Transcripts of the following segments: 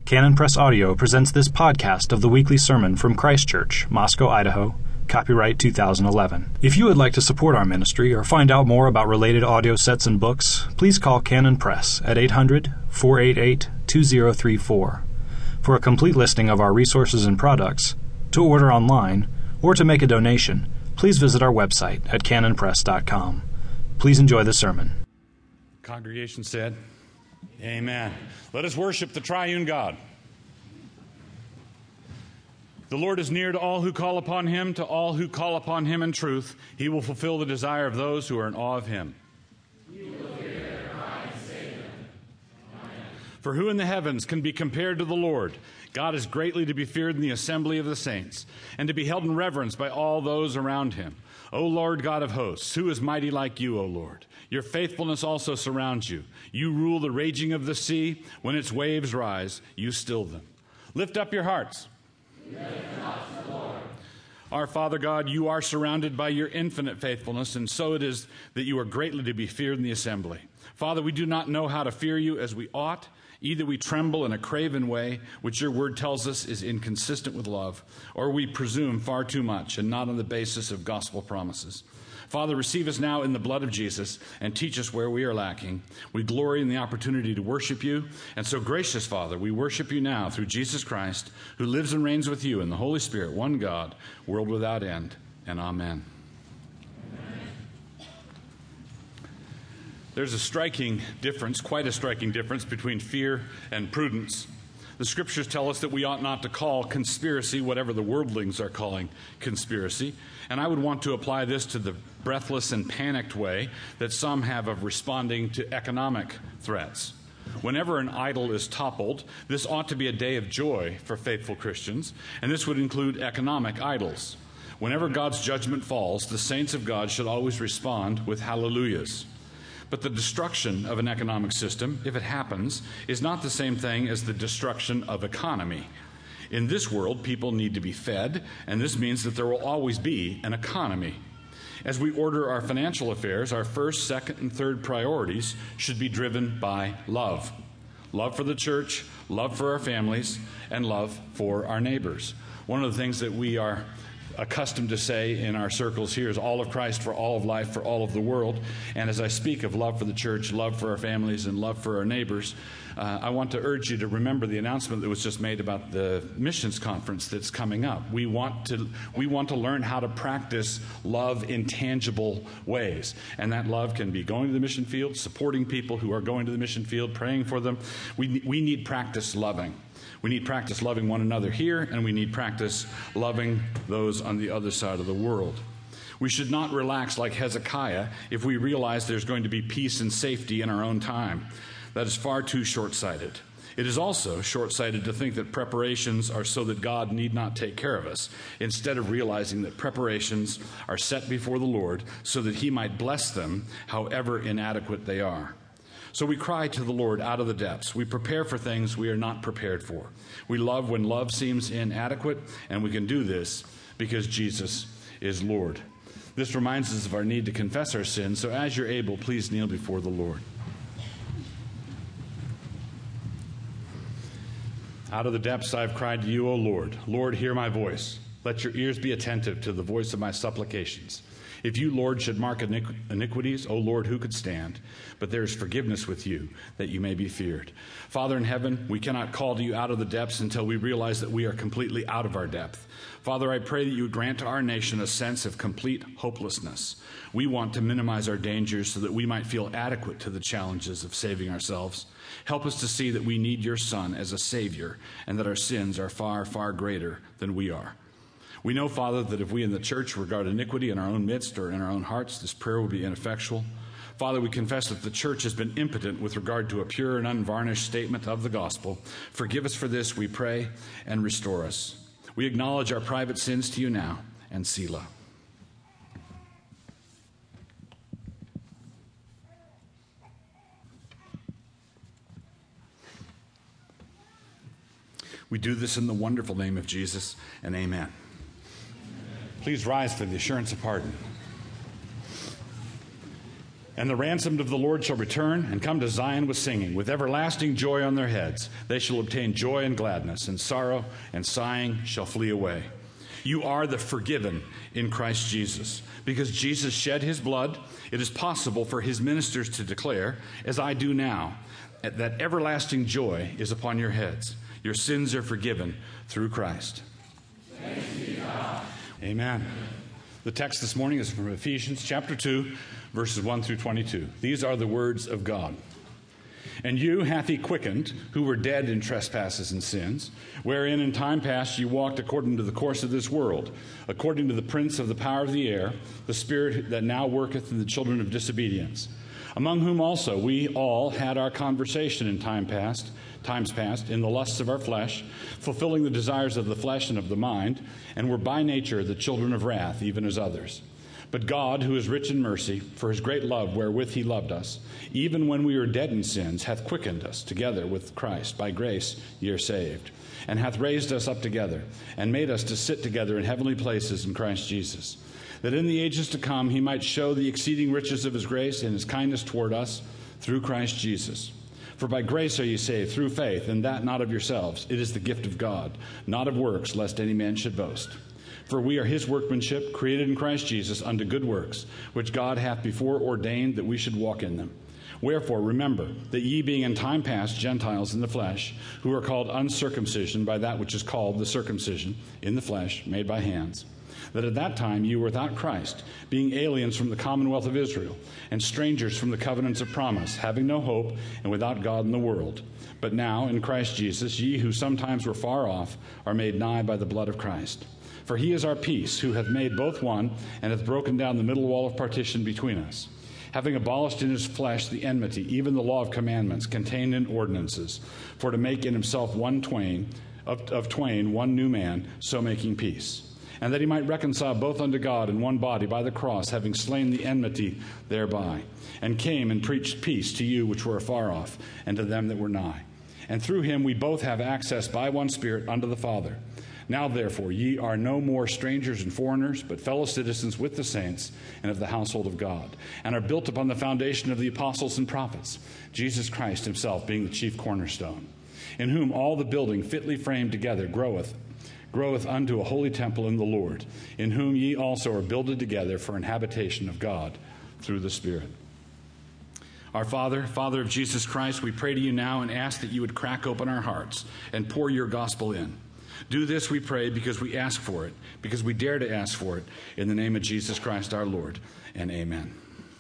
Canon Press Audio presents this podcast of the weekly sermon from Christ Church, Moscow, Idaho, copyright 2011. If you would like to support our ministry or find out more about related audio sets and books, please call Canon Press at 800-488-2034. For a complete listing of our resources and products, to order online, or to make a donation, please visit our website at canonpress.com. Please enjoy the sermon. Congregation said, Amen. Let us worship the triune God. The Lord is near to all who call upon him, to all who call upon him in truth. He will fulfill the desire of those who are in awe of him. He will hear their cry and save them. Amen. For who in the heavens can be compared to the Lord? God is greatly to be feared in the assembly of the saints, and to be held in reverence by all those around him. O Lord God of hosts, who is mighty like you, O Lord? Your faithfulness also surrounds you. You rule the raging of the sea. When its waves rise, you still them. Lift up your hearts. Lift them up to the Lord. Our Father God, you are surrounded by your infinite faithfulness, and so it is that you are greatly to be feared in the assembly. Father, we do not know how to fear you as we ought. Either we tremble in a craven way, which your word tells us is inconsistent with love, or we presume far too much and not on the basis of gospel promises. Father, receive us now in the blood of Jesus and teach us where we are lacking. We glory in the opportunity to worship you. And so, gracious Father, we worship you now through Jesus Christ, who lives and reigns with you in the Holy Spirit, one God, world without end. And amen. There's a striking difference, quite a striking difference, between fear and prudence. The scriptures tell us that we ought not to call conspiracy whatever the worldlings are calling conspiracy. And I would want to apply this to the breathless and panicked way that some have of responding to economic threats. Whenever an idol is toppled, this ought to be a day of joy for faithful Christians, and this would include economic idols. Whenever God's judgment falls, the saints of God should always respond with hallelujahs. But the destruction of an economic system, if it happens, is not the same thing as the destruction of economy. In this world, people need to be fed, and this means that there will always be an economy. As we order our financial affairs, our first, second, and third priorities should be driven by love. Love for the church, love for our families, and love for our neighbors. One of the things that we are accustomed to say in our circles here is all of Christ for all of life for all of the world. And as I speak of love for the church, love for our families, and love for our neighbors, I want to urge you to remember the announcement that was just made about the missions conference that's coming up. We want to learn how to practice love in tangible ways. And that love can be going to the mission field, supporting people who are going to the mission field, praying for them. We need practice loving. We need practice loving one another here, and we need practice loving those on the other side of the world. We should not relax like Hezekiah if we realize there's going to be peace and safety in our own time. That is far too short-sighted. It is also short-sighted to think that preparations are so that God need not take care of us, instead of realizing that preparations are set before the Lord so that he might bless them however inadequate they are. So we cry to the Lord out of the depths. We prepare for things we are not prepared for. We love when love seems inadequate, and we can do this because Jesus is Lord. This reminds us of our need to confess our sins, so as you're able, please kneel before the Lord. Out of the depths I have cried to you, O Lord. Lord, hear my voice. Let your ears be attentive to the voice of my supplications. If you, Lord, should mark iniquities, O Lord, who could stand? But there is forgiveness with you, that you may be feared. Father in heaven, we cannot call to you out of the depths until we realize that we are completely out of our depth. Father, I pray that you would grant to our nation a sense of complete hopelessness. We want to minimize our dangers so that we might feel adequate to the challenges of saving ourselves. Help us to see that we need your Son as a Savior, and that our sins are far, far greater than we are. We know, Father, that if we in the church regard iniquity in our own midst or in our own hearts, this prayer will be ineffectual. Father, we confess that the church has been impotent with regard to a pure and unvarnished statement of the gospel. Forgive us for this, we pray, and restore us. We acknowledge our private sins to you now, and Selah. We do this in the wonderful name of Jesus, and amen. Please rise for the assurance of pardon. And the ransomed of the Lord shall return and come to Zion with singing, with everlasting joy on their heads. They shall obtain joy and gladness, and sorrow and sighing shall flee away. You are the forgiven in Christ Jesus. Because Jesus shed his blood, it is possible for his ministers to declare, as I do now, that everlasting joy is upon your heads. Your sins are forgiven through Christ. Thanks be to God. Amen. The text this morning is from Ephesians chapter 2, verses 1 through 22. These are the words of God. And you hath he quickened, who were dead in trespasses and sins, wherein in time past ye walked according to the course of this world, according to the prince of the power of the air, the spirit that now worketh in the children of disobedience, among whom also we all had our conversation in times past, in the lusts of our flesh, fulfilling the desires of the flesh and of the mind, and were by nature the children of wrath, even as others. But God, who is rich in mercy, for his great love wherewith he loved us, even when we were dead in sins, hath quickened us together with Christ. By grace ye are saved, and hath raised us up together, and made us to sit together in heavenly places in Christ Jesus, that in the ages to come he might show the exceeding riches of his grace and his kindness toward us through Christ Jesus. For by grace are ye saved through faith, and that not of yourselves. It is the gift of God, not of works, lest any man should boast. For we are his workmanship, created in Christ Jesus unto good works, which God hath before ordained that we should walk in them. Wherefore remember that ye being in time past Gentiles in the flesh, who are called uncircumcision by that which is called the circumcision in the flesh, made by hands, that at that time you were without Christ, being aliens from the commonwealth of Israel, and strangers from the covenants of promise, having no hope, and without God in the world. But now, in Christ Jesus, ye who sometimes were far off are made nigh by the blood of Christ. For he is our peace, who hath made both one, and hath broken down the middle wall of partition between us, having abolished in his flesh the enmity, even the law of commandments contained in ordinances, for to make in himself one new man, so making peace. And that he might reconcile both unto God in one body by the cross, having slain the enmity thereby, and came and preached peace to you which were afar off, and to them that were nigh. And through him we both have access by one Spirit unto the Father. Now therefore ye are no more strangers and foreigners, but fellow citizens with the saints and of the household of God, and are built upon the foundation of the apostles and prophets, Jesus Christ himself being the chief cornerstone, in whom all the building fitly framed together groweth unto a holy temple in the Lord, in whom ye also are builded together for an habitation of God through the Spirit. Our Father, Father of Jesus Christ, we pray to you now and ask that you would crack open our hearts and pour your gospel in. Do this, we pray, because we ask for it, because we dare to ask for it, in the name of Jesus Christ our Lord, and amen.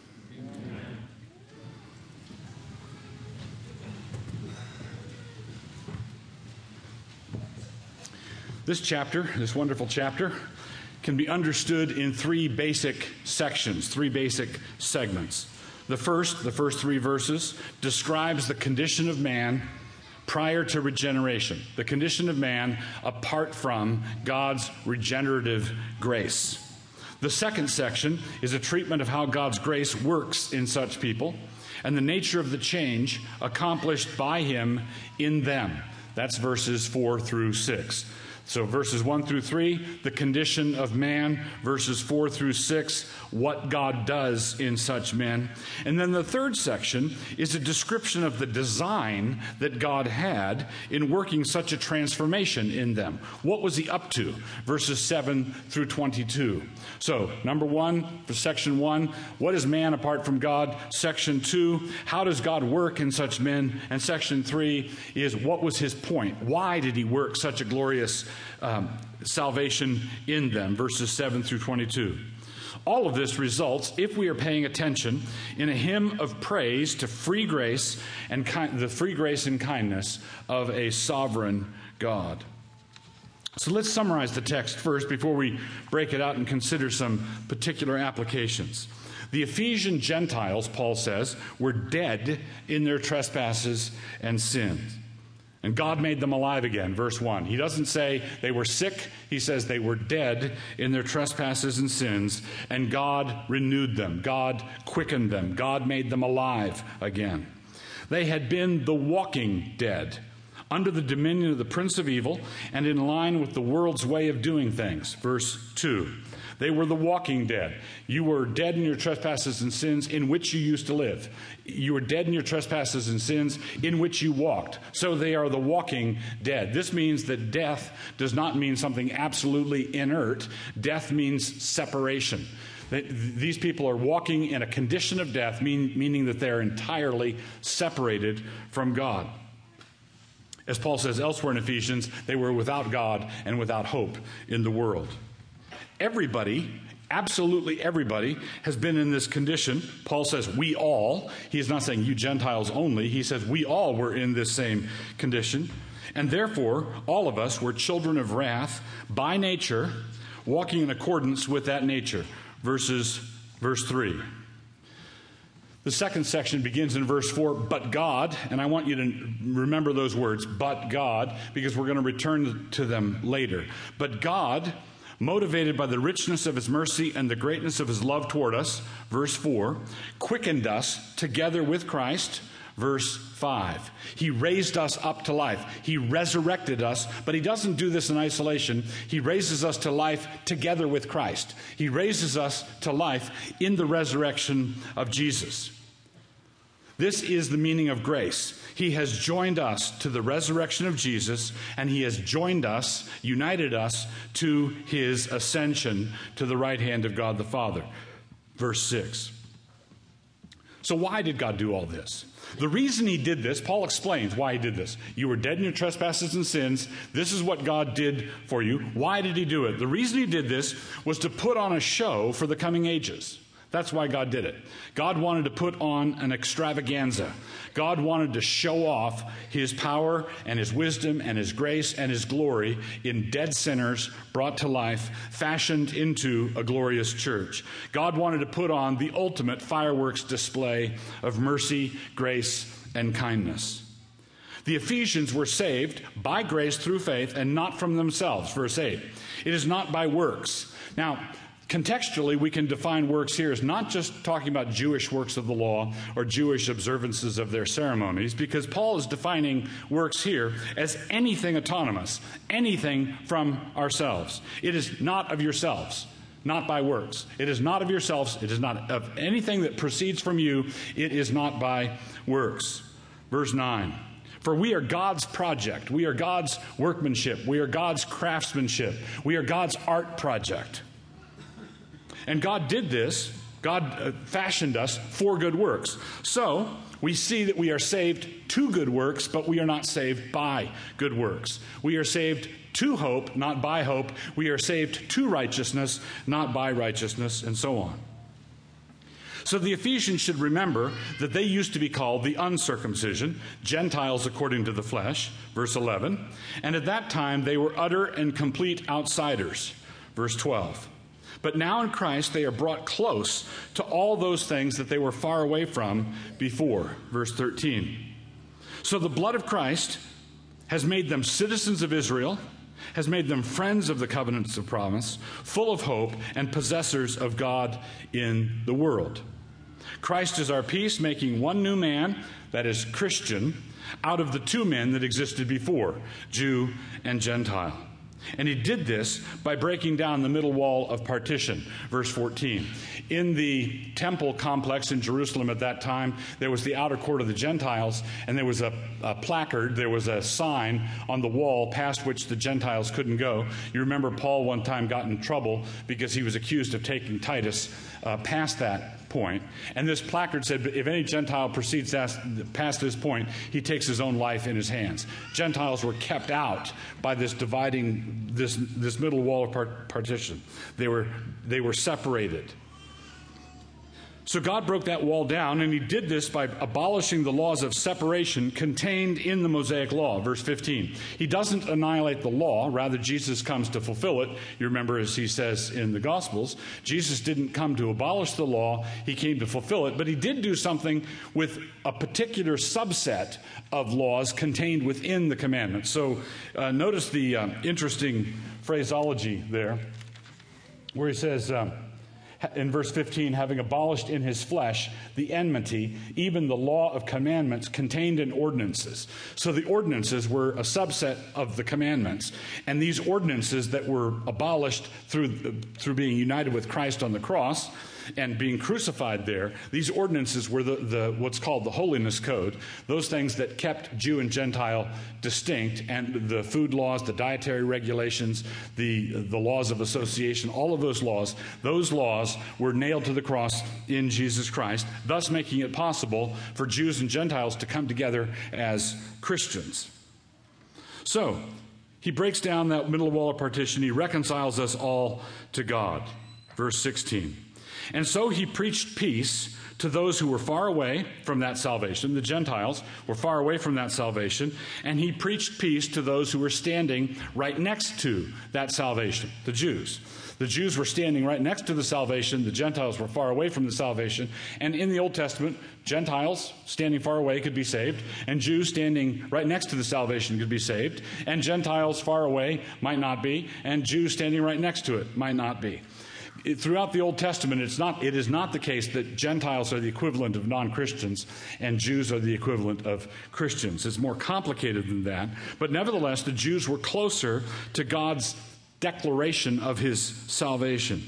This wonderful chapter, can be understood in three basic sections, three basic segments. The first three verses, describes the condition of man prior to regeneration, the condition of man apart from God's regenerative grace. The second section is a treatment of how God's grace works in such people and the nature of the change accomplished by him in them. That's verses 4 through 6. So verses 1 through 3, the condition of man. Verses 4 through 6, what God does in such men. And then the third section is a description of the design that God had in working such a transformation in them. What was he up to? Verses 7 through 22. So, number 1, for section 1, what is man apart from God? Section 2, how does God work in such men? And section 3 is, what was his point? Why did he work such a glorious salvation in them? Verses 7 through 22. All of this results, if we are paying attention, in a hymn of praise to free grace and the free grace and kindness of a sovereign God. So let's summarize the text first before we break it out and consider some particular applications. The Ephesian Gentiles, Paul says, were dead in their trespasses and sins. And God made them alive again, verse 1. He doesn't say they were sick. He says they were dead in their trespasses and sins, and God renewed them. God quickened them. God made them alive again. They had been the walking dead, under the dominion of the prince of evil, and in line with the world's way of doing things. Verse 2. They were the walking dead. You were dead in your trespasses and sins in which you used to live. You were dead in your trespasses and sins in which you walked. So they are the walking dead. This means that death does not mean something absolutely inert. Death means separation. These people are walking in a condition of death, meaning that they're entirely separated from God. As Paul says elsewhere in Ephesians, they were without God and without hope in the world. Everybody, absolutely everybody, has been in this condition. Paul says we all. He is not saying you Gentiles only. He says we all were in this same condition. And therefore, all of us were children of wrath by nature, walking in accordance with that nature. Verse 3. The second section begins in verse 4, but God, and I want you to remember those words, but God, because we're going to return to them later. But God, motivated by the richness of his mercy and the greatness of his love toward us, verse 4, quickened us together with Christ, verse 5. He raised us up to life. He resurrected us, but he doesn't do this in isolation. He raises us to life together with Christ. He raises us to life in the resurrection of Jesus. This is the meaning of grace. He has joined us to the resurrection of Jesus, and he has joined us, united us to his ascension to the right hand of God the Father. Verse 6. So why did God do all this? The reason he did this, Paul explains why he did this. You were dead in your trespasses and sins. This is what God did for you. Why did he do it? The reason he did this was to put on a show for the coming ages. That's why God did it. God wanted to put on an extravaganza. God wanted to show off his power and his wisdom and his grace and his glory in dead sinners brought to life, fashioned into a glorious church. God wanted to put on the ultimate fireworks display of mercy, grace, and kindness. The Ephesians were saved by grace through faith and not from themselves. Verse 8. It is not by works. Now, contextually, we can define works here as not just talking about Jewish works of the law or Jewish observances of their ceremonies, because Paul is defining works here as anything autonomous, anything from ourselves. It is not of yourselves, not by works. It is not of yourselves. It is not of anything that proceeds from you. It is not by works. Verse 9. For we are God's project. We are God's workmanship. We are God's craftsmanship. We are God's art project. And God did this. God fashioned us for good works. So we see that we are saved to good works, but we are not saved by good works. We are saved to hope, not by hope. We are saved to righteousness, not by righteousness, and so on. So the Ephesians should remember that they used to be called the uncircumcision, Gentiles according to the flesh, verse 11. And at that time they were utter and complete outsiders, verse 12. But now in Christ they are brought close to all those things that they were far away from before. Verse 13. So the blood of Christ has made them citizens of Israel, has made them friends of the covenants of promise, full of hope, and possessors of God in the world. Christ is our peace, making one new man, that is Christian, out of the two men that existed before, Jew and Gentile. And he did this by breaking down the middle wall of partition. Verse 14. In the temple complex in Jerusalem at that time, there was the outer court of the Gentiles, and there was a placard, there was a sign on the wall past which the Gentiles couldn't go. You remember Paul one time got in trouble because he was accused of taking Titus past that point. And this placard said, if any Gentile proceeds past this point, he takes his own life in his hands. Gentiles were kept out by this dividing, this middle wall of partition. They were separated. So God broke that wall down, and he did this by abolishing the laws of separation contained in the Mosaic law. Verse 15. He doesn't annihilate the law. Rather, Jesus comes to fulfill it. You remember, as he says in the Gospels, Jesus didn't come to abolish the law. He came to fulfill it. But he did do something with a particular subset of laws contained within the commandments. So notice the interesting phraseology there, where he says, in verse 15, having abolished in his flesh the enmity, even the law of commandments contained in ordinances. So the ordinances were a subset of the commandments. And these ordinances that were abolished through being united with Christ on the cross and being crucified there, these ordinances were the what's called the holiness code, those things that kept Jew and Gentile distinct, and the food laws, the dietary regulations, the laws of association, all of those laws were nailed to the cross in Jesus Christ, thus making it possible for Jews and Gentiles to come together as Christians. So, he breaks down that middle wall of partition. He reconciles us all to God. Verse 16. And so he preached peace to those who were far away from that salvation. The Gentiles were far away from that salvation. And he preached peace to those who were standing right next to that salvation, the Jews. The Jews were standing right next to the salvation. The Gentiles were far away from the salvation. And in the Old Testament, Gentiles standing far away could be saved, and Jews standing right next to the salvation could be saved, and Gentiles far away might not be, and Jews standing right next to it might not be. Throughout the Old Testament, it is not the case that Gentiles are the equivalent of non-Christians and Jews are the equivalent of Christians. It's more complicated than that. But nevertheless, the Jews were closer to God's declaration of his salvation.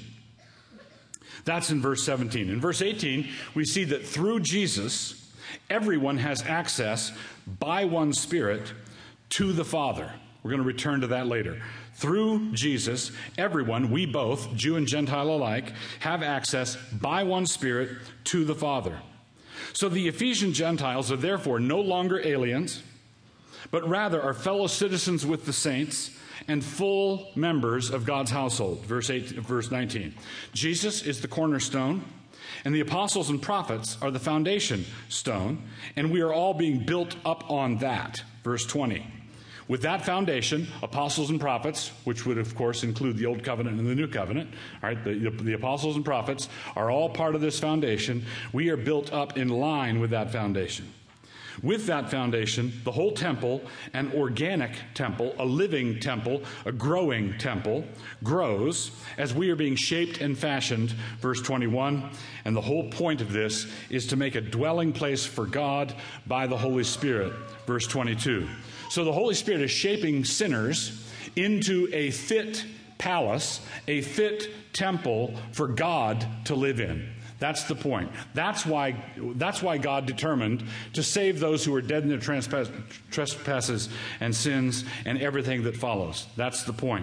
That's in verse 17. In verse 18, we see that through Jesus, everyone has access by one Spirit to the Father. We're going to return to that later. Through Jesus, everyone, we both, Jew and Gentile alike, have access by one Spirit to the Father. So the Ephesian Gentiles are therefore no longer aliens, but rather are fellow citizens with the saints and full members of God's household. Verse 19. Jesus is the cornerstone, and the apostles and prophets are the foundation stone, and we are all being built up on that. Verse 20. With that foundation, apostles and prophets, which would of course include the Old Covenant and the New Covenant, all right, the apostles and prophets are all part of this foundation. We are built up in line with that foundation. With that foundation, the whole temple, an organic temple, a living temple, a growing temple, grows as we are being shaped and fashioned, verse 21. And the whole point of this is to make a dwelling place for God by the Holy Spirit, verse 22. So the Holy Spirit is shaping sinners into a fit palace, a fit temple for God to live in. That's the point. That's why God determined to save those who are dead in their trespasses and sins and everything that follows. That's the point.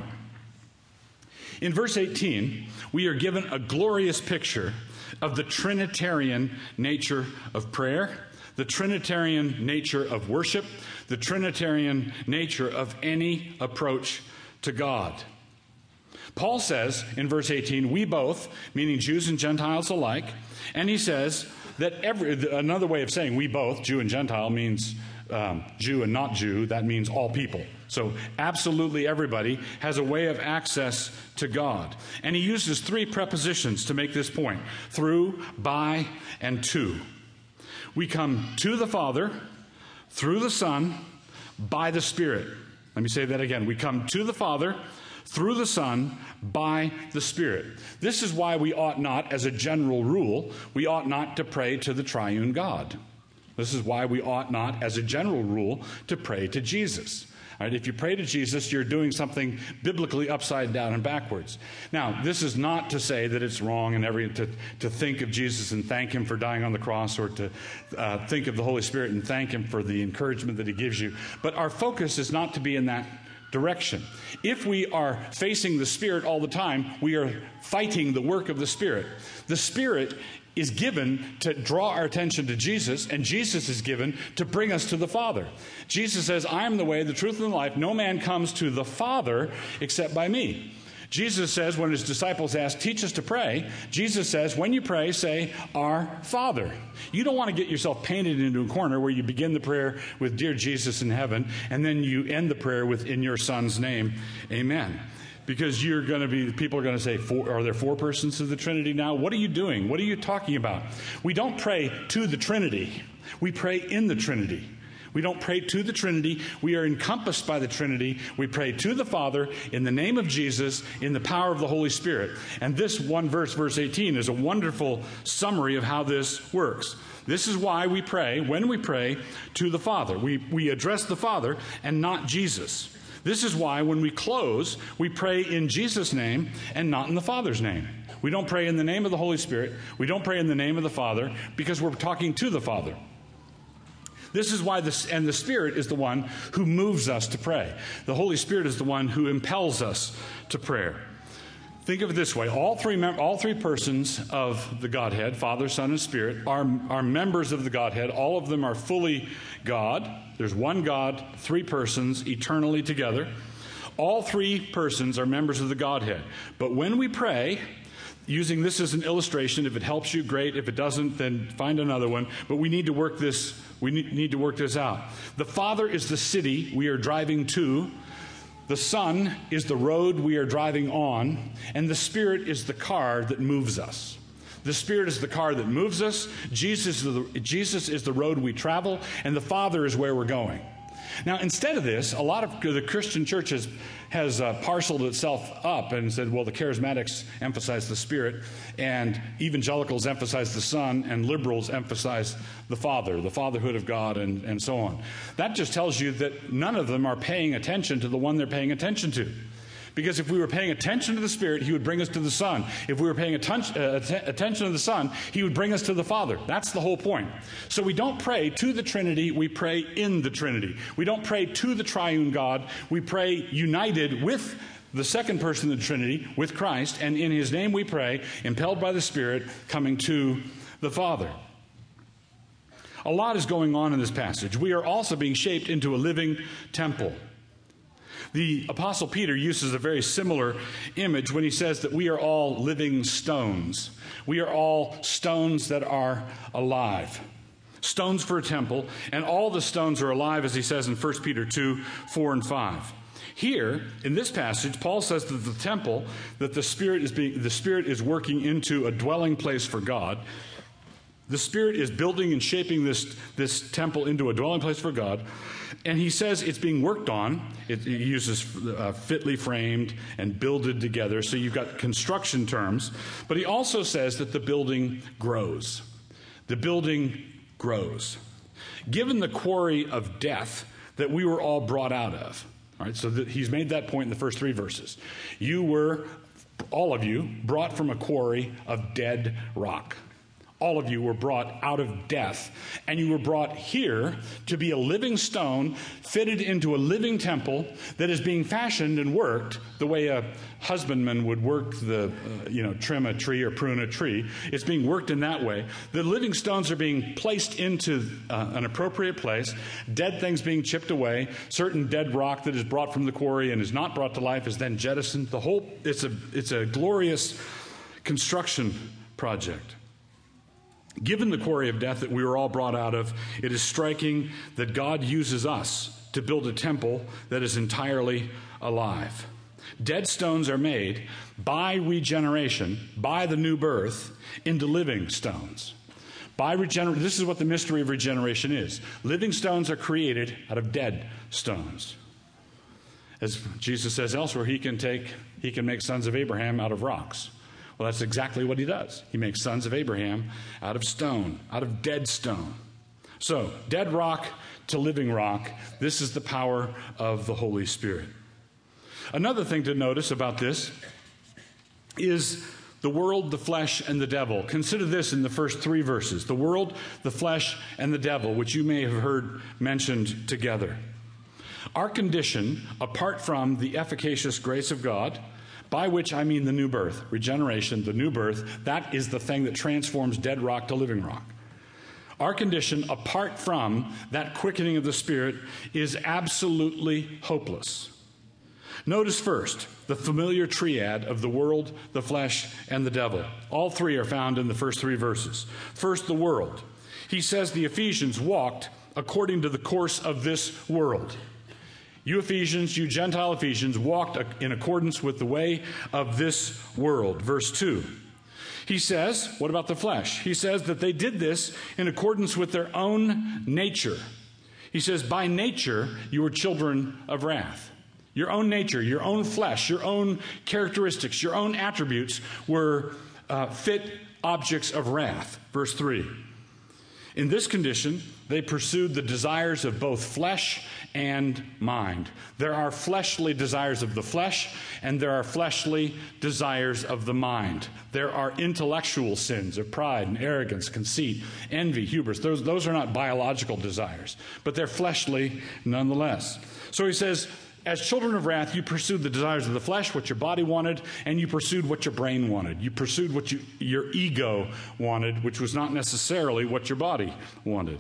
In verse 18, we are given a glorious picture of the Trinitarian nature of prayer, the Trinitarian nature of worship, the Trinitarian nature of any approach to God. Paul says in verse 18, we both, meaning Jews and Gentiles alike, and he says that another way of saying we both, Jew and Gentile, means Jew and not Jew. That means all people. So absolutely everybody has a way of access to God. And he uses three prepositions to make this point: through, by, and to. We come to the Father through the Son, by the Spirit. Let me say that again. We come to the Father through the Son, by the Spirit. This is why we ought not, as a general rule, we ought not to pray to the triune God. This is why we ought not, as a general rule, to pray to Jesus. All right, if you pray to Jesus, you're doing something biblically upside down and backwards. Now, this is not to say that it's wrong to think of Jesus and thank him for dying on the cross, or to think of the Holy Spirit and thank him for the encouragement that he gives you. But our focus is not to be in that direction. If we are facing the Spirit all the time, we are fighting the work of the Spirit. The Spirit is given to draw our attention to Jesus, and Jesus is given to bring us to the Father. Jesus says, I am the way, the truth, and the life. No man comes to the Father except by me. Jesus says, when his disciples ask, teach us to pray, Jesus says, when you pray, say, Our Father. You don't want to get yourself painted into a corner where you begin the prayer with, Dear Jesus in heaven, and then you end the prayer with, in your Son's name, amen. Because people are going to say, are there four persons of the Trinity now? What are you doing? What are you talking about? We don't pray to the Trinity. We pray in the Trinity. We don't pray to the Trinity. We are encompassed by the Trinity. We pray to the Father in the name of Jesus, in the power of the Holy Spirit. And this one verse, verse 18, is a wonderful summary of how this works. This is why we pray, when we pray, to the Father. We address the Father and not Jesus. This is why when we close, we pray in Jesus' name and not in the Father's name. We don't pray in the name of the Holy Spirit. We don't pray in the name of the Father because we're talking to the Father. This is why the Spirit is the one who moves us to pray. The Holy Spirit is the one who impels us to prayer. Think of it this way. All three persons of the Godhead, Father, Son, and Spirit, are members of the Godhead. All of them are fully God. There's one God, three persons, eternally together. All three persons are members of the Godhead. But when we pray, using this as an illustration, if it helps you, great. If it doesn't, then find another one. But we need to work this. We need to work this out. The Father is the city we are driving to. The Son is the road we are driving on. And the Spirit is the car that moves us. The Spirit is the car that moves us. Jesus is the road we travel. And the Father is where we're going. Now, instead of this, a lot of the Christian church has parceled itself up and said, well, the charismatics emphasize the Spirit, and evangelicals emphasize the Son, and liberals emphasize the Father, the fatherhood of God, and so on. That just tells you that none of them are paying attention to the one they're paying attention to. Because if we were paying attention to the Spirit, He would bring us to the Son. If we were paying attention to the Son, He would bring us to the Father. That's the whole point. So we don't pray to the Trinity, we pray in the Trinity. We don't pray to the triune God, we pray united with the second person of the Trinity, with Christ, and in His name we pray, impelled by the Spirit, coming to the Father. A lot is going on in this passage. We are also being shaped into a living temple. The Apostle Peter uses a very similar image when he says that we are all living stones. We are all stones that are alive. Stones for a temple, and all the stones are alive, as he says in 1 Peter 2, 4, and 5. Here, in this passage, Paul says that the temple, that the Spirit is working into a dwelling place for God. The Spirit is building and shaping this temple into a dwelling place for God. And he says it's being worked on. It uses fitly framed and builded together. So you've got construction terms. But he also says that the building grows. The building grows. Given the quarry of death that we were all brought out of. All right, so he's made that point in the first three verses. You were, all of you, brought from a quarry of dead rock. All of you were brought out of death, and you were brought here to be a living stone fitted into a living temple that is being fashioned and worked the way a husbandman would work trim a tree or prune a tree. It's being worked in that way. The living stones are being placed into an appropriate place, dead things being chipped away, certain dead rock that is brought from the quarry and is not brought to life is then jettisoned. It's a glorious construction project. Given the quarry of death that we were all brought out of, it is striking that God uses us to build a temple that is entirely alive. Dead stones are made by regeneration, by the new birth, into living stones. This is what the mystery of regeneration is. Living stones are created out of dead stones. As Jesus says elsewhere, he can make sons of Abraham out of rocks. Well, that's exactly what he does. He makes sons of Abraham out of stone, out of dead stone. So, dead rock to living rock, this is the power of the Holy Spirit. Another thing to notice about this is the world, the flesh, and the devil. Consider this in the first three verses. The world, the flesh, and the devil, which you may have heard mentioned together. Our condition, apart from the efficacious grace of God, by which I mean the new birth, regeneration, the new birth, that is the thing that transforms dead rock to living rock. Our condition, apart from that quickening of the Spirit, is absolutely hopeless. Notice first the familiar triad of the world, the flesh, and the devil. All three are found in the first three verses. First, the world. He says the Ephesians walked according to the course of this world. You Ephesians, you Gentile Ephesians, walked in accordance with the way of this world. Verse 2. He says, what about the flesh? He says that they did this in accordance with their own nature. He says, by nature, you are children of wrath. Your own nature, your own flesh, your own characteristics, your own attributes were fit objects of wrath. Verse 3. In this condition, they pursued the desires of both flesh and mind. There are fleshly desires of the flesh, and there are fleshly desires of the mind. There are intellectual sins of pride and arrogance, conceit, envy, hubris. Those are not biological desires, but they're fleshly nonetheless. So he says, as children of wrath, you pursued the desires of the flesh, what your body wanted, and you pursued what your brain wanted. You pursued what your ego wanted, which was not necessarily what your body wanted.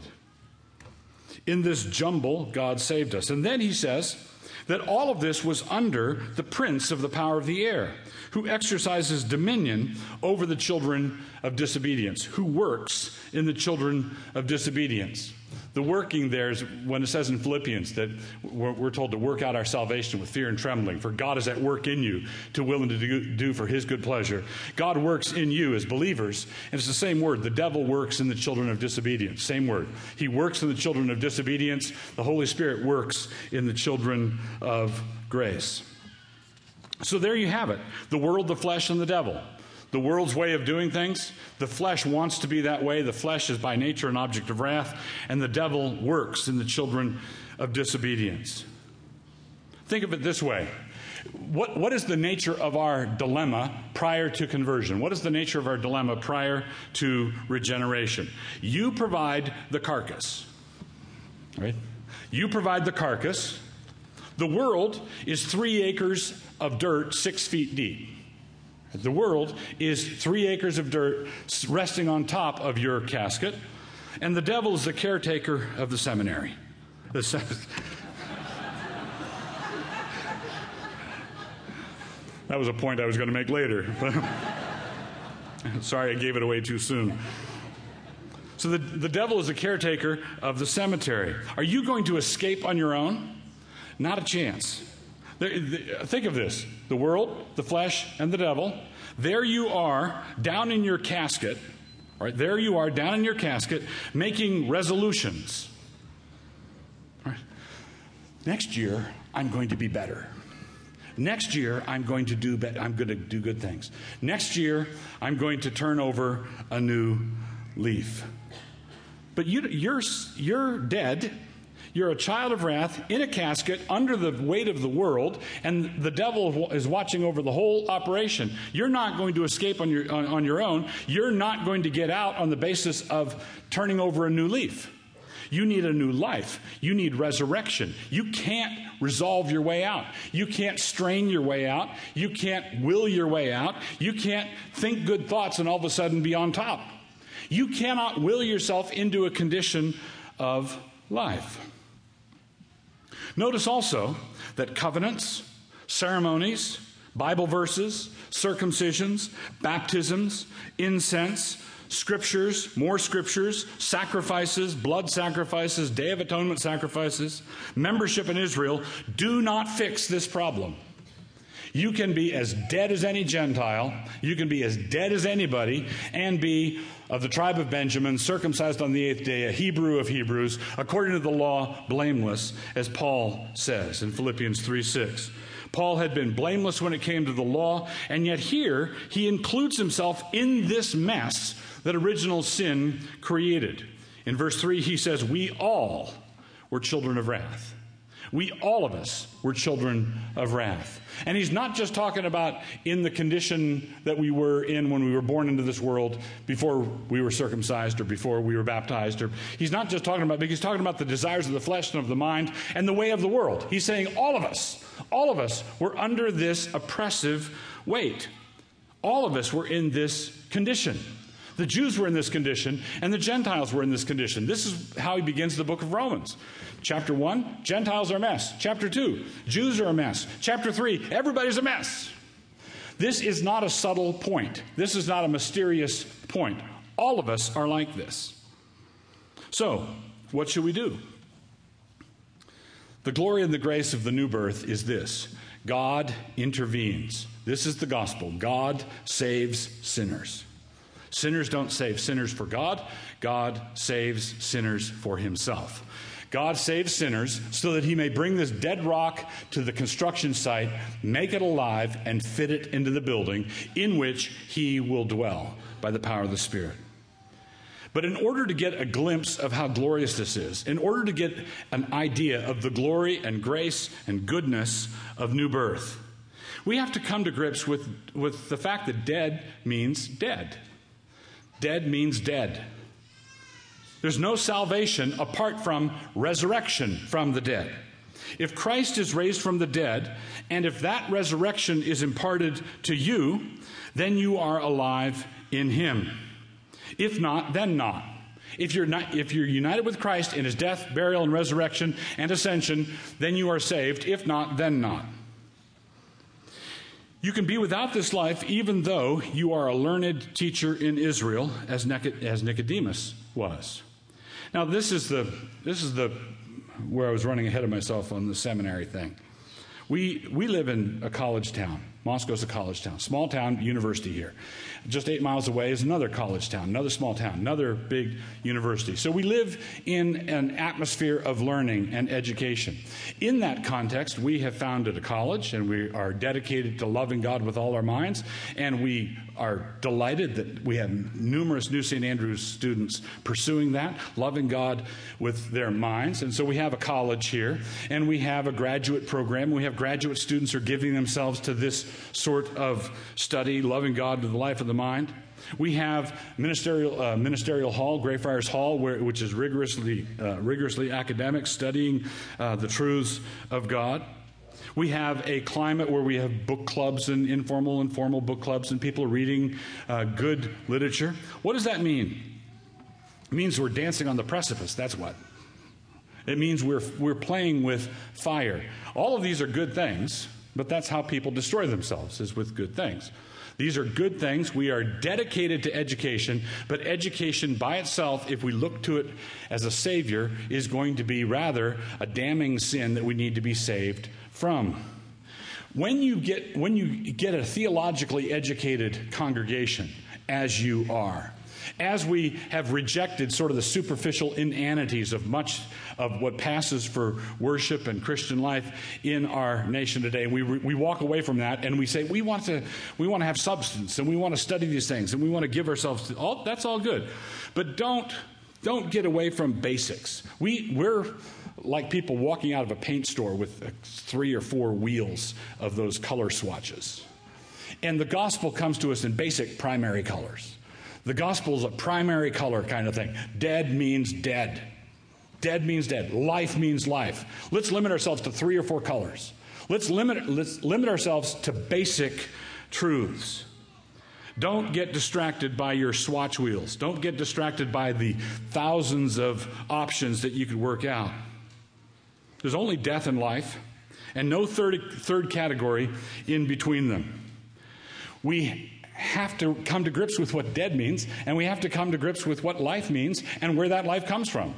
In this jumble, God saved us. And then he says that all of this was under the prince of the power of the air, who exercises dominion over the children of disobedience, who works in the children of disobedience. The working there is when it says in Philippians that we're told to work out our salvation with fear and trembling, for God is at work in you to will and to do for his good pleasure. God works in you as believers, and it's the same word. The devil works in the children of disobedience. Same word. He works in the children of disobedience. The Holy Spirit works in the children of grace. So there you have it. The world, the flesh, and the devil. The world's way of doing things, the flesh wants to be that way. The flesh is by nature an object of wrath, and the devil works in the children of disobedience. Think of it this way. What is the nature of our dilemma prior to conversion? What is the nature of our dilemma prior to regeneration? You provide the carcass, right? You provide the carcass. The world is 3 acres of dirt 6 feet deep. The world is 3 acres of dirt resting on top of your casket, and the devil is the caretaker of the seminary. That was a point I was going to make later. Sorry, I gave it away too soon. So the devil is the caretaker of the cemetery. Are you going to escape on your own? Not a chance. Think of this. The world, the flesh, and the devil. There you are, down in your casket. Right? There you are, down in your casket, making resolutions. Right? Next year, I'm going to be better. Next year, I'm going to do good things. Next year, I'm going to turn over a new leaf. But you're dead. You're a child of wrath in a casket under the weight of the world, and the devil is watching over the whole operation. You're not going to escape on your own. You're not going to get out on the basis of turning over a new leaf. You need a new life. You need resurrection. You can't resolve your way out. You can't strain your way out. You can't will your way out. You can't think good thoughts and all of a sudden be on top. You cannot will yourself into a condition of life. Notice also that covenants, ceremonies, Bible verses, circumcisions, baptisms, incense, scriptures, more scriptures, sacrifices, blood sacrifices, Day of Atonement sacrifices, membership in Israel do not fix this problem. You can be as dead as any Gentile, you can be as dead as anybody, and be of the tribe of Benjamin, circumcised on the 8th day, a Hebrew of Hebrews, according to the law, blameless, as Paul says in Philippians 3:6. Paul had been blameless when it came to the law, and yet here he includes himself in this mess that original sin created. In verse 3, he says, we all were children of wrath. We, all of us, were children of wrath. And he's not just talking about in the condition that we were in when we were born into this world, before we were circumcised or before we were baptized. Or he's not just talking about, he's talking about the desires of the flesh and of the mind and the way of the world. He's saying all of us were under this oppressive weight. All of us were in this condition. The Jews were in this condition, and the Gentiles were in this condition. This is how he begins the book of Romans. Chapter 1, Gentiles are a mess. Chapter 2, Jews are a mess. Chapter 3, everybody's a mess. This is not a subtle point. This is not a mysterious point. All of us are like this. So, what should we do? The glory and the grace of the new birth is this: God intervenes. This is the gospel. God saves sinners. Sinners don't save sinners for God. God saves sinners for himself. God saves sinners so that he may bring this dead rock to the construction site, make it alive, and fit it into the building in which he will dwell by the power of the Spirit. But in order to get a glimpse of how glorious this is, in order to get an idea of the glory and grace and goodness of new birth, we have to come to grips with the fact that dead means dead. Dead means dead. There's no salvation apart from resurrection from the dead. If Christ is raised from the dead, and if that resurrection is imparted to you, then you are alive in him. If not, then not. If you're united with Christ in his death, burial, and resurrection and ascension, then you are saved. If not, then not. You can be without this life even though you are a learned teacher in Israel, as Nicodemus was. Now, this is where I was running ahead of myself on the seminary thing. We live in a college town. Moscow's a college town. Small town, university here. Just 8 miles away is another college town, another small town, another big university. So we live in an atmosphere of learning and education. In that context, we have founded a college, and we are dedicated to loving God with all our minds, and we are delighted that we have numerous new St. Andrews students pursuing that, loving God with their minds. And so we have a college here, and we have a graduate program. We have graduate students who are giving themselves to this sort of study, loving God with the life of the mind. We have ministerial hall, Greyfriars Hall, which is rigorously academic, studying the truths of God. We have a climate where we have book clubs and informal and formal book clubs, and people reading good literature. What does that mean? It means we're dancing on the precipice. That's what. It means we're playing with fire. All of these are good things, but that's how people destroy themselves, is with good things. These are good things. We are dedicated to education, but education by itself, if we look to it as a savior, is going to be rather a damning sin that we need to be saved from. When you get a theologically educated congregation, as you are, as we have rejected sort of the superficial inanities of much of what passes for worship and Christian life in our nation today, we walk away from that and we say we want to have substance, and we want to study these things, and we want to give ourselves to all. That's all good, but don't get away from basics. We're like people walking out of a paint store with 3 or 4 wheels of those color swatches, and the gospel comes to us in basic primary colors. The gospel is a primary color kind of thing. Dead means dead. Dead means dead. Life means life. Let's limit ourselves to 3 or 4 colors. Let's limit ourselves to basic truths. Don't get distracted by your swatch wheels. Don't get distracted by the thousands of options that you could work out. There's only death and life, and no third category in between them. We have to come to grips with what dead means, and we have to come to grips with what life means and where that life comes from.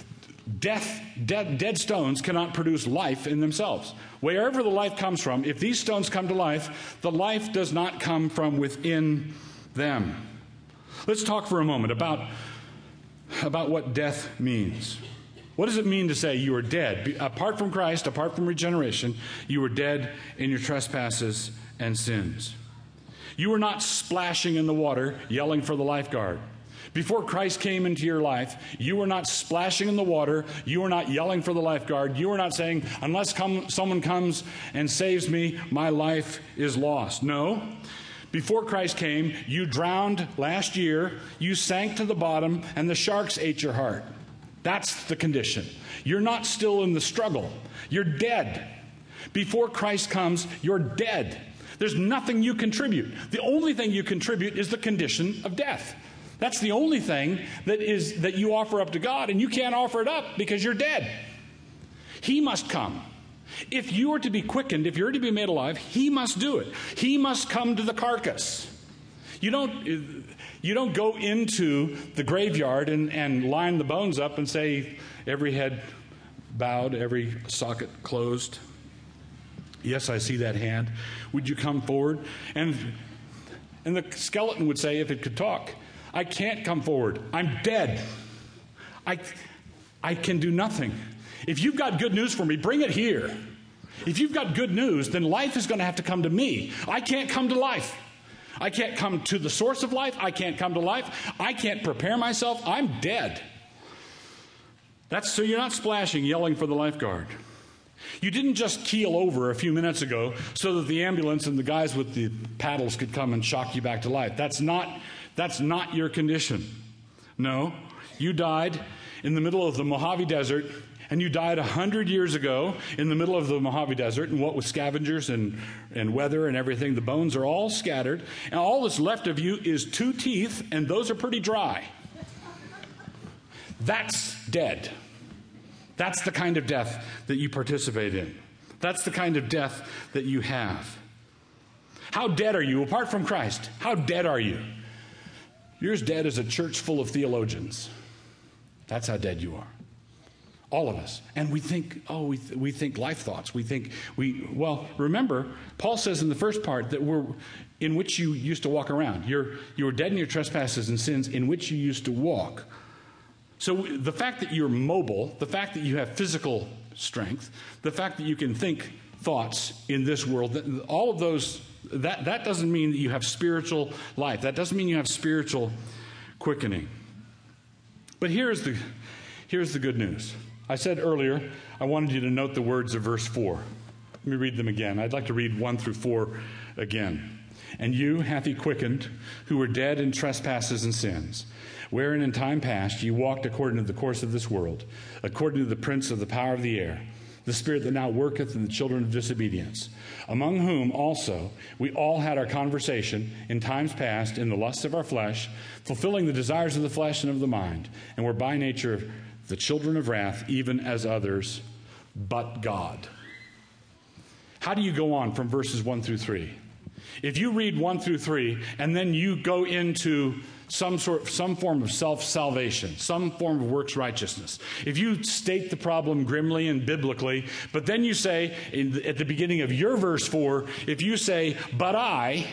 Dead stones cannot produce life in themselves. Wherever the life comes from, if these stones come to life, the life does not come from within them. Let's talk for a moment about what death means. What does it mean to say you are dead? Apart from Christ, apart from regeneration, you are dead in your trespasses and sins. You were not splashing in the water, yelling for the lifeguard. Before Christ came into your life, you were not splashing in the water. You were not yelling for the lifeguard. You were not saying, unless someone comes and saves me, my life is lost. No. Before Christ came, you drowned last year, you sank to the bottom, and the sharks ate your heart. That's the condition. You're not still in the struggle. You're dead. Before Christ comes, you're dead. There's nothing you contribute. The only thing you contribute is the condition of death. That's the only thing that you offer up to God, and you can't offer it up because you're dead. He must come. If you are to be quickened, if you're to be made alive, He must do it. He must come to the carcass. You don't go into the graveyard and line the bones up and say, every head bowed, every socket closed. Yes, I see that hand. Would you come forward? And the skeleton would say, if it could talk, I can't come forward. I'm dead. I can do nothing. If you've got good news for me, bring it here. If you've got good news, then life is going to have to come to me. I can't come to life. I can't come to the source of life. I can't come to life. I can't prepare myself. I'm dead. So you're not splashing, yelling for the lifeguard. You didn't just keel over a few minutes ago so that the ambulance and the guys with the paddles could come and shock you back to life. That's not your condition. No, you died in the middle of the Mojave Desert, and you died 100 years ago in the middle of the Mojave Desert, and what with scavengers and weather and everything, the bones are all scattered, and all that's left of you is 2 teeth, and those are pretty dry. That's dead. That's the kind of death that you participate in. That's the kind of death that you have. How dead are you apart from Christ? How dead are you? You're as dead as a church full of theologians. That's how dead you are. All of us. And we think, we think life thoughts. Remember, Paul says in the first part that we're in which you used to walk around. You were dead in your trespasses and sins in which you used to walk. So the fact that you're mobile, the fact that you have physical strength, the fact that you can think thoughts in this world, all of those, that doesn't mean that you have spiritual life. That doesn't mean you have spiritual quickening. But here's the good news. I said earlier, I wanted you to note the words of verse 4. Let me read them again. I'd like to read 1 through 4 again. And you hath he quickened, who were dead in trespasses and sins, wherein in time past ye walked according to the course of this world, according to the prince of the power of the air, the spirit that now worketh in the children of disobedience, among whom also we all had our conversation in times past in the lusts of our flesh, fulfilling the desires of the flesh and of the mind, and were by nature the children of wrath, even as others, but God. How do you go on from verses 1 through 3? If you read 1 through 3, and then you go into some form of self-salvation, some form of works righteousness. If you state the problem grimly and biblically, but then you say, at the beginning of your verse 4, if you say, but I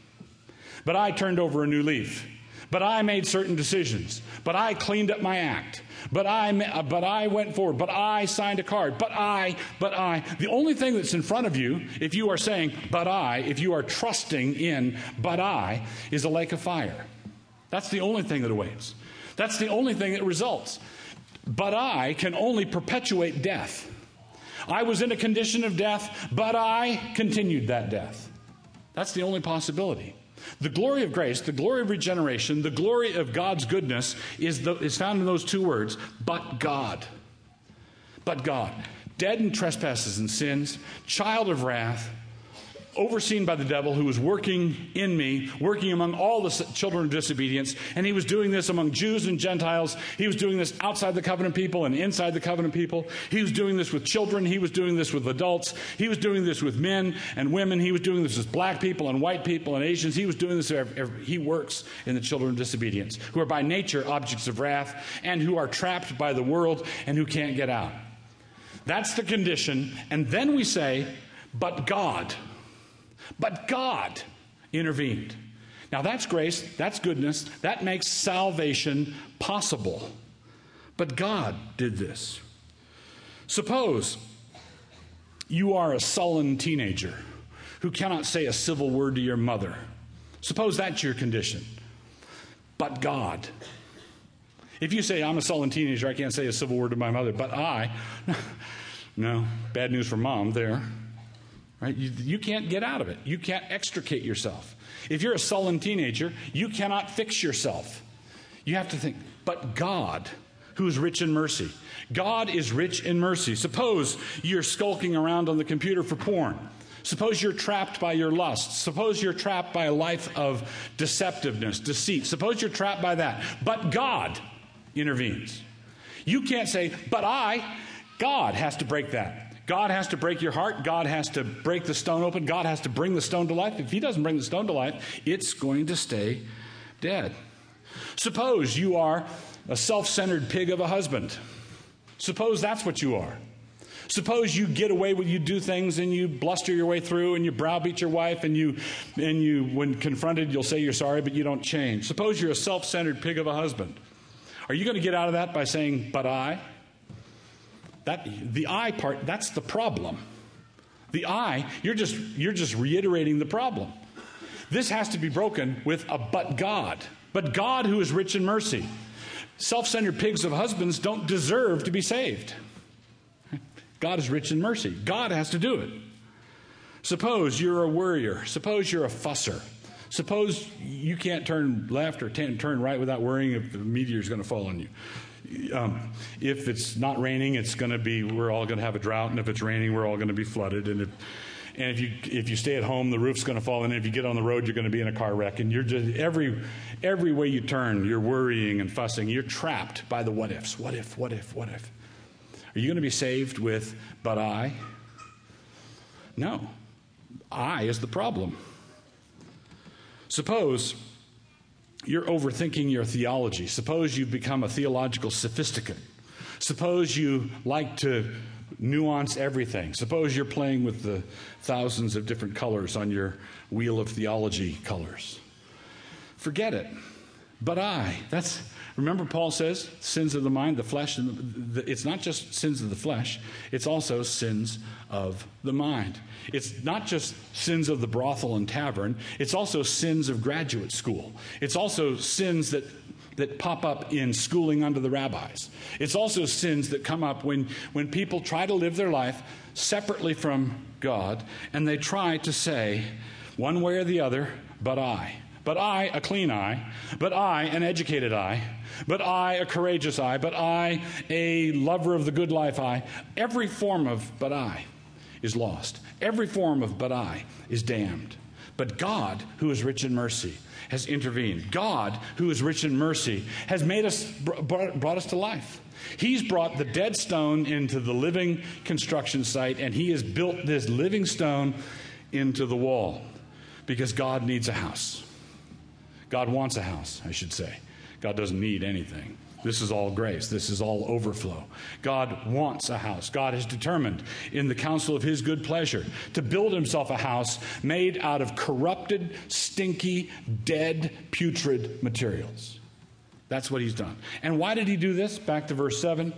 turned over a new leaf, but I made certain decisions, but I cleaned up my act, but I went forward, but I signed a card, but I. The only thing that's in front of you, if you are saying, if you are trusting in, is a lake of fire. That's the only thing that awaits. That's the only thing that results. But I can only perpetuate death. I was in a condition of death, but I continued that death. That's the only possibility. The glory of grace, the glory of regeneration, the glory of God's goodness is found in those 2 words, but God. But God. Dead in trespasses and sins, child of wrath, overseen by the devil who was working in me, working among all the children of disobedience, and he was doing this among Jews and Gentiles. He was doing this outside the covenant people and inside the covenant people. He was doing this with children. He was doing this with adults. He was doing this with men and women. He was doing this with black people and white people and Asians. He was doing this. He works in the children of disobedience, who are by nature objects of wrath and who are trapped by the world and who can't get out. That's the condition. And then we say, but God intervened. Now that's grace, that's goodness, that makes salvation possible. But God did this. Suppose you are a sullen teenager who cannot say a civil word to your mother. Suppose that's your condition. But God. If you say, I'm a sullen teenager, I can't say a civil word to my mother, but no, bad news for mom there. Right? You can't get out of it. You can't extricate yourself. If you're a sullen teenager, you cannot fix yourself. You have to think, but God, who is rich in mercy. God is rich in mercy. Suppose you're skulking around on the computer for porn. Suppose you're trapped by your lusts. Suppose you're trapped by a life of deceptiveness, deceit. Suppose you're trapped by that. But God intervenes. You can't say, God has to break that. God has to break your heart. God has to break the stone open. God has to bring the stone to life. If he doesn't bring the stone to life, it's going to stay dead. Suppose you are a self-centered pig of a husband. Suppose that's what you are. Suppose you get away with, you do things and you bluster your way through and you browbeat your wife and you when confronted, you'll say you're sorry, but you don't change. Suppose you're a self-centered pig of a husband. Are you going to get out of that by saying, but I? The I part, that's the problem. The I, you're just reiterating the problem. This has to be broken with a but God. But God who is rich in mercy. Self-centered pigs of husbands don't deserve to be saved. God is rich in mercy. God has to do it. Suppose you're a worrier. Suppose you're a fusser. Suppose you can't turn left or turn right without worrying if the meteor is going to fall on you. If it's not raining, we're all going to have a drought, and if it's raining, we're all going to be flooded. And if you stay at home, the roof's going to fall in. And if you get on the road, you're going to be in a car wreck. And you're just every way you turn, you're worrying and fussing. You're trapped by the what ifs. What if? What if? What if? Are you going to be saved with but I? No. I is the problem. Suppose you're overthinking your theology. Suppose you've become a theological sophisticate. Suppose you like to nuance everything. Suppose you're playing with the thousands of different colors on your wheel of theology colors. Forget it. But remember Paul says, sins of the mind, the flesh, and it's not just sins of the flesh, it's also sins of the mind. It's not just sins of the brothel and tavern, it's also sins of graduate school. It's also sins that pop up in schooling under the rabbis. It's also sins that come up when people try to live their life separately from God, and they try to say, one way or the other, but I. But I, a clean eye. But I, an educated eye. But I, a courageous eye. But I, a lover of the good life eye. Every form of but I is lost. Every form of but I is damned. But God, who is rich in mercy, has intervened. God, who is rich in mercy, has brought us to life. He's brought the dead stone into the living construction site, and he has built this living stone into the wall because God needs a house. God wants a house, I should say. God doesn't need anything. This is all grace. This is all overflow. God wants a house. God has determined in the counsel of his good pleasure to build himself a house made out of corrupted, stinky, dead, putrid materials. That's what he's done. And why did he do this? Back to verse 7.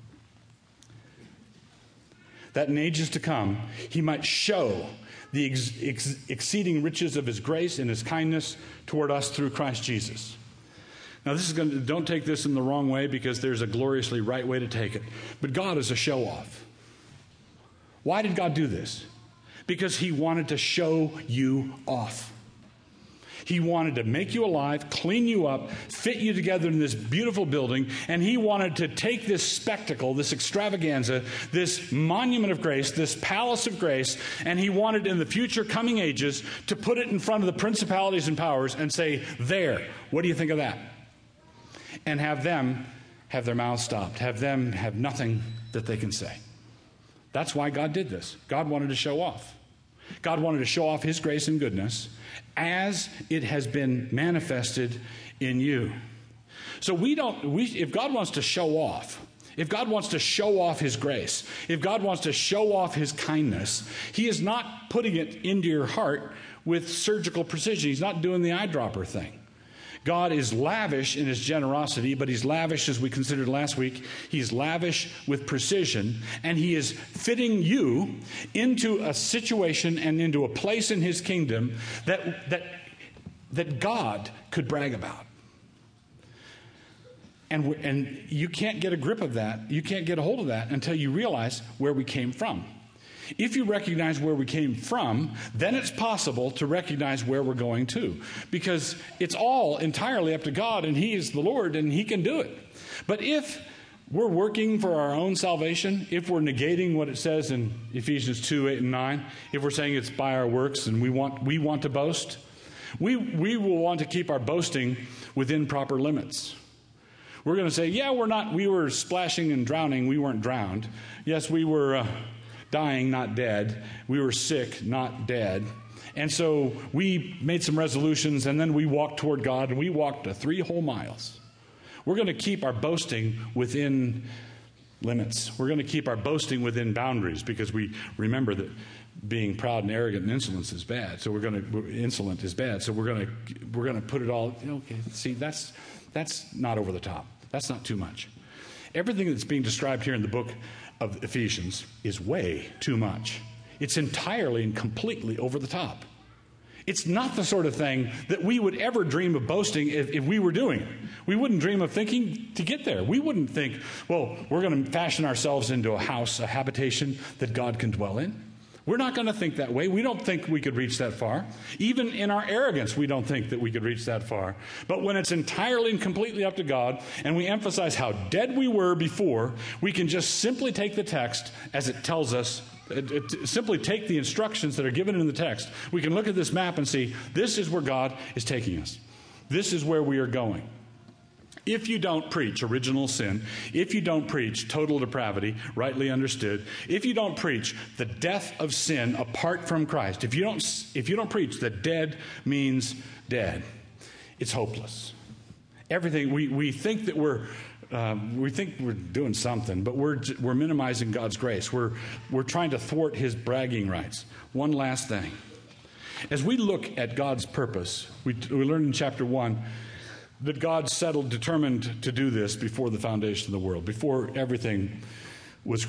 That in ages to come, he might show the exceeding riches of his grace and his kindness toward us through Christ Jesus. Now, don't take this in the wrong way, because there's a gloriously right way to take it. But God is a show-off. Why did God do this? Because he wanted to show you off. He wanted to make you alive, clean you up, fit you together in this beautiful building, and he wanted to take this spectacle, this extravaganza, this monument of grace, this palace of grace, and he wanted in the future coming ages to put it in front of the principalities and powers and say, there, what do you think of that? And have them have their mouths stopped, have them have nothing that they can say. That's why God did this. God wanted to show off. God wanted to show off his grace and goodness as it has been manifested in you. So if God wants to show off, if God wants to show off his grace, if God wants to show off his kindness, he is not putting it into your heart with surgical precision. He's not doing the eyedropper thing. God is lavish in his generosity, but he's lavish, as we considered last week, he's lavish with precision, and he is fitting you into a situation and into a place in his kingdom that God could brag about. And you can't get a grip of that, you can't get a hold of that until you realize where we came from. If you recognize where we came from, then it's possible to recognize where we're going to. Because it's all entirely up to God, and he is the Lord, and he can do it. But if we're working for our own salvation, if we're negating what it says in Ephesians 2, 8, and 9, if we're saying it's by our works and we want to boast, we will want to keep our boasting within proper limits. We're going to say, yeah, we were splashing and drowning, we weren't drowned. Yes, we were dying, not dead. We were sick, not dead. And so we made some resolutions, and then we walked toward God, and we walked 3 whole miles. We're going to keep our boasting within limits. We're going to keep our boasting within boundaries, because we remember that being proud and arrogant and insolent is bad. So we're going to put it all. Okay, see, that's not over the top. That's not too much. Everything that's being described here in the book of Ephesians is way too much. It's entirely and completely over the top. It's not the sort of thing that we would ever dream of boasting if we were doing it. We wouldn't dream of thinking to get there. We wouldn't think, well, we're going to fashion ourselves into a house, a habitation that God can dwell in. We're not going to think that way. We don't think we could reach that far. Even in our arrogance, we don't think that we could reach that far. But when it's entirely and completely up to God, and we emphasize how dead we were before, we can just simply take the text as it tells us, simply take the instructions that are given in the text. We can look at this map and see, this is where God is taking us. This is where we are going. If you don't preach original sin, if you don't preach total depravity, rightly understood, if you don't preach the death of sin apart from Christ, if you don't preach that dead means dead, it's hopeless. Everything we think that we're doing something, but we're minimizing God's grace. We're trying to thwart His bragging rights. One last thing, as we look at God's purpose, we learned in chapter 1. That God determined to do this before the foundation of the world, before anything was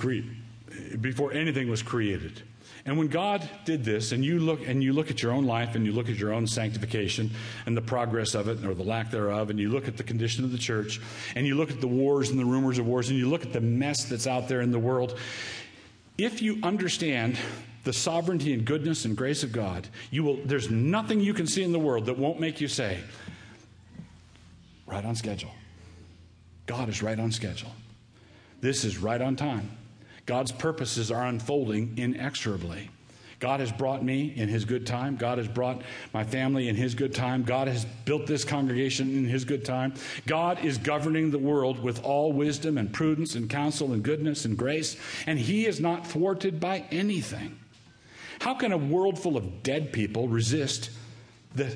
created. And when God did this, and you look at your own life, and you look at your own sanctification and the progress of it, or the lack thereof, and you look at the condition of the church, and you look at the wars and the rumors of wars, and you look at the mess that's out there in the world, if you understand the sovereignty and goodness and grace of God, there's nothing you can see in the world that won't make you say, right on schedule. God is right on schedule. This is right on time. God's purposes are unfolding inexorably. God has brought me in His good time. God has brought my family in His good time. God has built this congregation in His good time. God is governing the world with all wisdom and prudence and counsel and goodness and grace, and He is not thwarted by anything. How can a world full of dead people resist the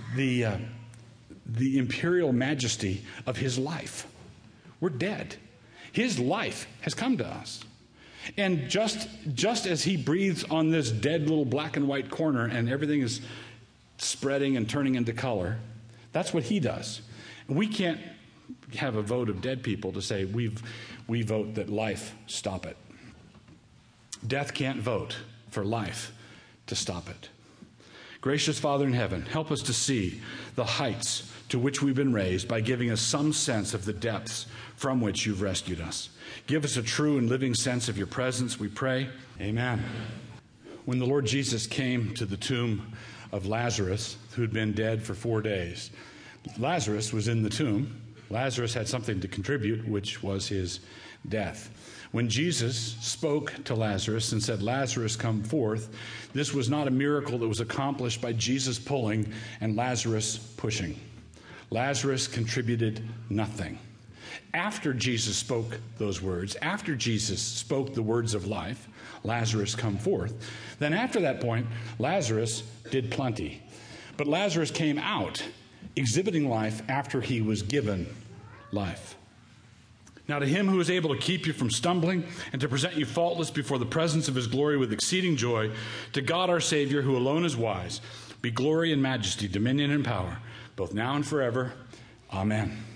imperial majesty of His life? We're dead. His life has come to us. And just as He breathes on this dead little black and white corner and everything is spreading and turning into color, that's what He does. We can't have a vote of dead people to say we vote that life stop it. Death can't vote for life to stop it. Gracious Father in heaven, help us to see the heights to which we've been raised by giving us some sense of the depths from which You've rescued us. Give us a true and living sense of Your presence, we pray. Amen. When the Lord Jesus came to the tomb of Lazarus, who'd been dead for 4 days, Lazarus was in the tomb. Lazarus had something to contribute, which was his death. When Jesus spoke to Lazarus and said, "Lazarus, come forth," this was not a miracle that was accomplished by Jesus pulling and Lazarus pushing. Lazarus contributed nothing. After Jesus spoke those words, after Jesus spoke the words of life, "Lazarus, come forth," then after that point, Lazarus did plenty. But Lazarus came out exhibiting life after he was given life. Now to Him who is able to keep you from stumbling and to present you faultless before the presence of His glory with exceeding joy, to God our Savior, who alone is wise, be glory and majesty, dominion and power, both now and forever. Amen.